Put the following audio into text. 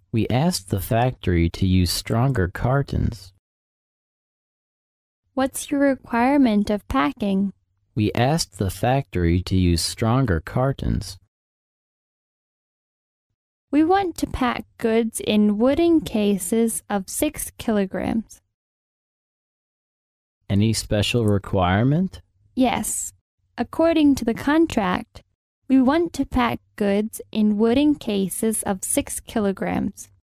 We asked the factory to use stronger cartons. What's your requirement of packing? We asked the factory to use stronger cartons. We want to pack goods in wooden cases of 6 kilograms. Any special requirement? Yes. According to the contract, we want to pack goods in wooden cases of 6 kilograms.